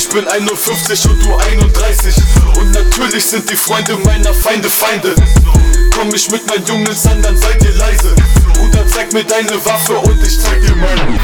Ich bin 51 und du 31. Und natürlich sind die Freunde meiner Feinde Feinde. Komm ich mit meinen Jungs an, dann seid ihr leise. Bruder, zeig mir deine Waffe und ich zeig dir meine.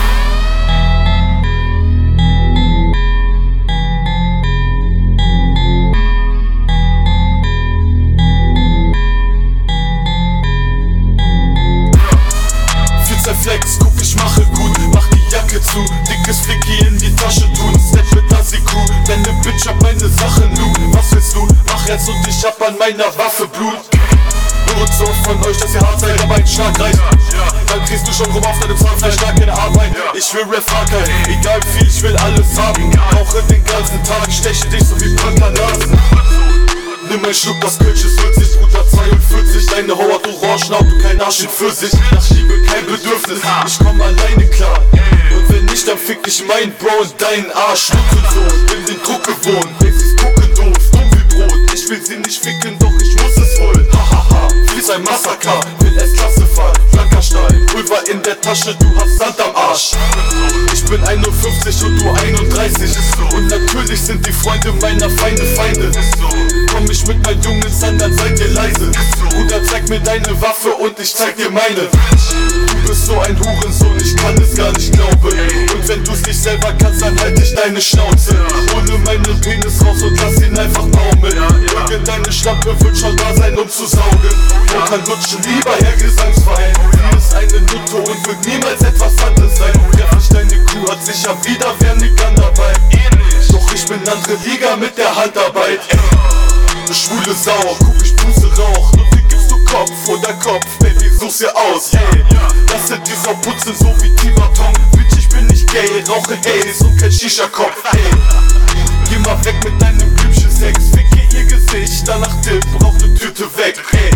Flex, guck, ich mache gut, mach die Jacke zu, dickes Flicky in die Tasche tun, Step mit Nazi-Crew, deine Bitch hab meine Sachen, nu, was willst du? Mach jetzt und ich hab an meiner Waffe Blut. Nur so von euch, dass ihr hart seid, aber ein Schlag reicht. Dann kriegst du schon rum auf deinem Zahnfleisch, gar keine Arbeit. Ich will Rap-Hacker, egal wie viel, ich will alles haben. Rauche den ganzen Tag, steche dich so wie Pankernasen. Nimm ein Schluck, das Kölsch ist 40, Bruder 42. Deine Hau hat Orangenhaut, du kein Arsch in Pfirsich. Nach Liebe kein Bedürfnis, ich komm alleine klar. Und wenn nicht, dann fick ich mein Bro und deinen Arsch. Nuckelsohn, bin den Druck gewohnt, Babys gucken doof, dumm wie Brot. Ich will sie nicht ficken, doch ich muss es wohl. Hahaha, fließ ein Massaker, will S-Klasse fahren, blanker Stahl. Pulver in der Tasche, du hast Sand am Arsch. Ich bin 51 und du 31. Und natürlich sind die Freunde meiner Feinde Feinde. Komm ich mit meinen Jungs an, dann seid ihr leise. Bruder, zeig mir deine Waffe und ich zeig dir meine. Du bist so ein Hurensohn, ich kann es gar nicht glauben. Und wenn du's nicht selber kannst, dann halt ich deine Schnauze. Hole meinen Penis raus und lass ihn einfach baumeln. Deine Schlampe wird schon da sein, um zu saugen. Man kann lutschen, lieber Herr Gesangsverein. Sie ist eine Nutte und wird niemals etwas anderes sein. Treff ich deine Crew, hat sicher wieder wer ne Gun dabei. Doch ich bin andere Liga mit der Handarbeit. Schwule Sau, guck ich Buße Rauch. Und wie gibst du Kopf oder Kopf? Baby, such's dir aus, ey. Lass dir die Sau putzen, so wie Tibaton. Bitch, ich bin nicht gay, rauche Haze und kein Shisha-Kopf, ey. Geh mal weg mit deinem Blümchen Sex. Ficke ihr Gesicht, danach Tipp, brauch ne Tüte weg, ey.